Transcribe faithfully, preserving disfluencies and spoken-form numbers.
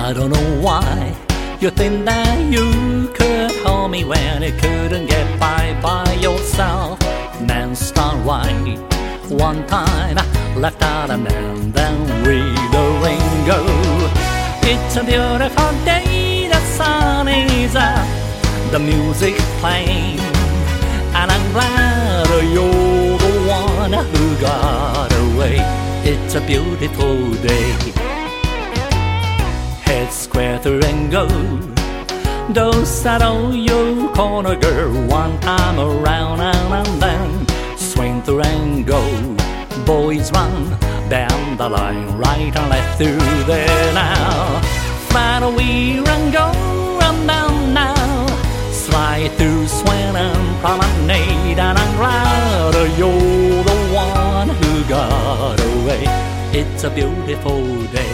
I don't know why you think that you could hold me when you couldn't get by by yourself. Then start right one time, left out and then, then read the rain go. It's a beautiful day, the sun is up, the music playing, and I'm glad you're the one who got away. It's a beautiful day. Head square through and go. Don't settle your corner, girl, one time around and, and then swing through and go. Boys run, bend the line, right and left through there now. Flat we run, go and down now. Slide through swing and promenade, and I'm glad you're the one who got away. It's a beautiful day.